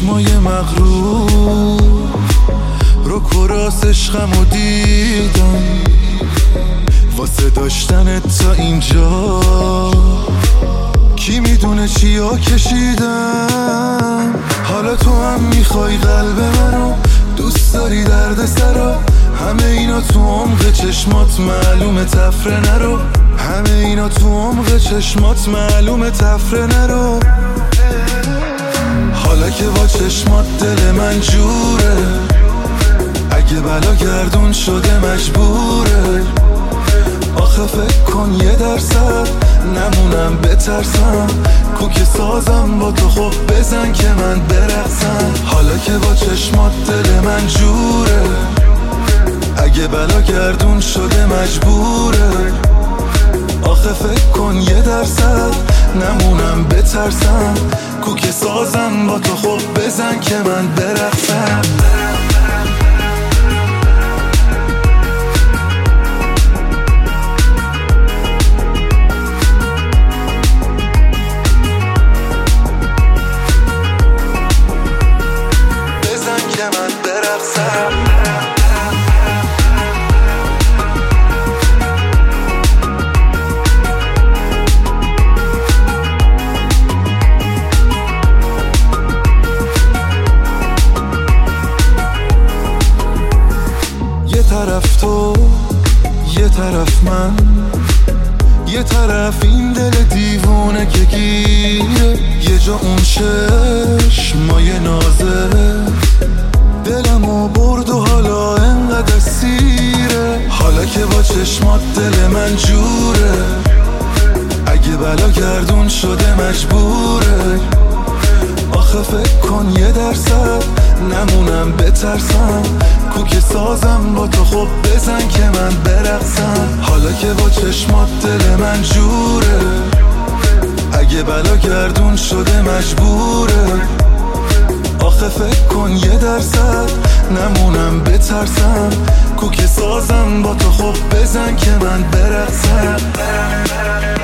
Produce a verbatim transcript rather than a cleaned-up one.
چشمای مغرور رو کراس عشقمو دیدم، واسه داشتن تا اینجا کی میدونه چیا کشیدم. حالا تو هم میخوای قلب منو، دوست داری درد سرا، همه اینا تو عمق چشمات معلومه تفره نرو، همه اینا تو عمق چشمات معلومه تفره نرو. حالا که با چشمات دل من جوره، اگه بلا گردون شده مجبوره. آخه فکر کن یه درصد نمونم بترسم، کوک سازم با تو خب بزن که من برقصم. حالا که با چشمات دل من جوره، اگه بلا گردون شده مجبوره. آخه فکر کن یه درصد نمونم بترسم، کوک سازم با تو خب بزن که من برقصم. یه طرف تو، یه طرف من، یه طرف این دل دیوونه که گیره، یه جا اون چشمای نازه دلمو برد و حالا انقدر سیره. حالا که با چشمات دل من جوره، اگه بلا گردون شده مجبوره. آخه فکر کن یه درصد نمونم بترسم، کوک سازم با تو خب بزن که من برقصم. حالا که با چشمات دل من جوره، اگه بلا گردون شده مجبوره. آخه فکر کن یه درصد نمونم بترسم، کوک سازم با تو خب بزن که من برقصم.